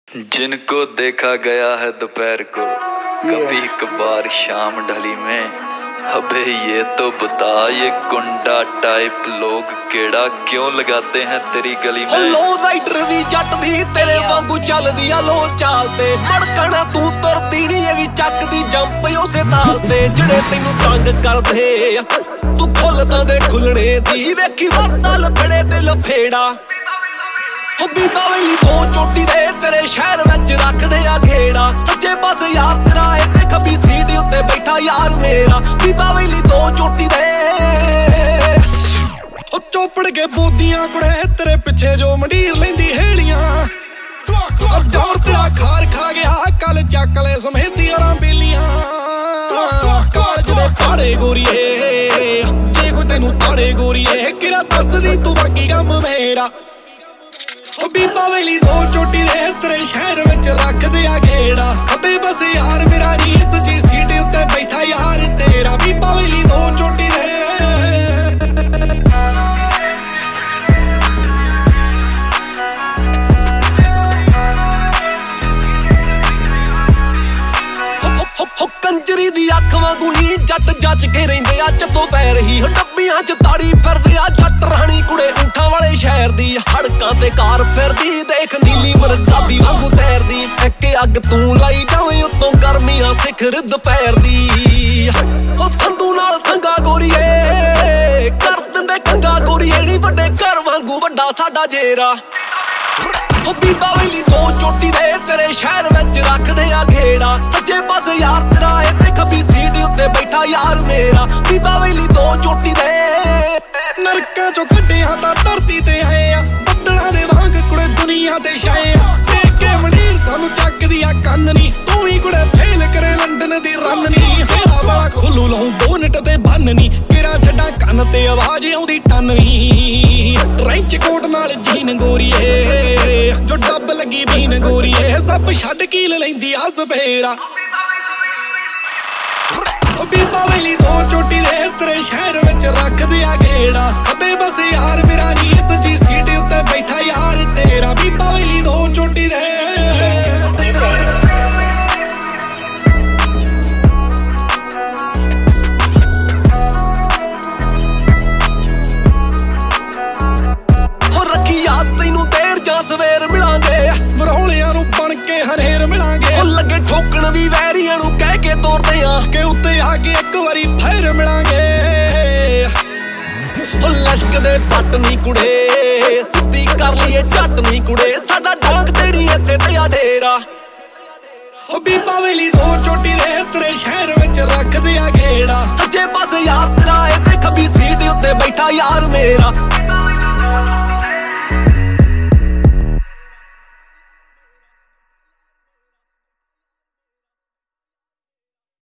जिनको देखा गया है दोपहर को कभी कभार शाम ढली में। अबे ये तो बता, ये गुंडा टाइप लोग केड़ा क्यों लगाते हैं तेरी गली में। लो राइडर भी जट दी तेरे वांगू चलदी आ लो चालते मड़कना तू तुरदी नी ये भी चकदी जंप उसे तालते ਜਿਹੜੇ ਤੈਨੂੰ ਤੰਗ ਕਰਦੇ तू खुलदा दे खुलने दी वेखी वरता लफड़े ते लफेड़ा बीबा वेली तो चोटी दे तेरे शहर विच रखदे आ घेड़ा सच्चे पास यार तेरा ए ते खब्बी सीट उत्ते बैठा यार मेरा बीबा वेली तो चोटी दे ओ चोपड़ के बोदियां कुड़े तेरे पिछे जो मंडीर लेंदी हेलियां अब दौर तेरा खार खा गया कल चक ले समेती यारां बेलियां कालज दे फाड़े गोरीए जे कोई तेनू ताड़े गोरीए किरा दसदी तू बाकी कम मेरा बीबा वेली दो चोटी दे तेरे शहर विच रखदे आ घेड़ा खब्बे बस यार मेरा नी सच्ची सीट उत्ते बैठा यार तेरा बीबा वेली दो चोटी दे कंजरी दी अख वांगू नी जट जच के रहिंदे आ चतो पै रही डब्बियां च ताड़ी फिरदे आ जट राणी कुड़े ऊंठां वाले शहर दी सड़कां ते कार फिरदी देख नीली मरकाबी वांगू तैरदी इक अग तू लाई जावे उत्तों गर्मियां सिखर दोपहर दी ओ संधू नाल संगा गोरीए कर दिंदे कंगा गोरीए नी वड्डे घर वांगू वड्डा साडा जेरा बीबा वेली दो चोटी दे तेरे शहर विच रखदे आ घेड़ा सच्चे पास यार तेरा ए ते खब्बी सीट उत्ते बैठा यार मेरा बीबा वेली दो चोटी दे नरकां चों कड्डियां तां धरती ते आए आ बद्दलां दे वांग कुड़े दुनिया ते छाए आ देख के मंडीर सानू चकदी आ कंन नी तू ही कुड़े फेल करे लंडन दी रन नी मेरा वाला खुल्लू लाऊं 2 मिनट ते बन नी केरा छड्डा कंन ते आवाज आउंदी टन नी ट्रेंच कोट नाल जीन गोरीए जो डब लगी बीन गोरीए सब छड्ड कील लैंदी आ सफेरा बीबा वेली दो चोटी दे तेरे शहर विच रखदे आ घेड़ा खब्बे बस यार मेरा नी सच्ची सीट उत्ते बैठा यार तेरा बीबा वेली दो चोटी दे सवेर मिलांगे मरौलियां नू बन के हनेर मिलांगे लगे ठोकण भी वैरियां नू कह के तोड़दे आ कि उत्ते आके एक वारी फिर मिलांगे लश्क दे पट नी कुड़े सिद्धी कर लईए झट नी कुड़े साडा डांग तेड़ी ऐसे ते आ डेरा बीबा वेली दो चोटी दे तेरे शहर विच रखदे आ घेड़ा सच्चे पास यार तेरा ए ते खब्बी सीट उत्ते बैठा यार मेरा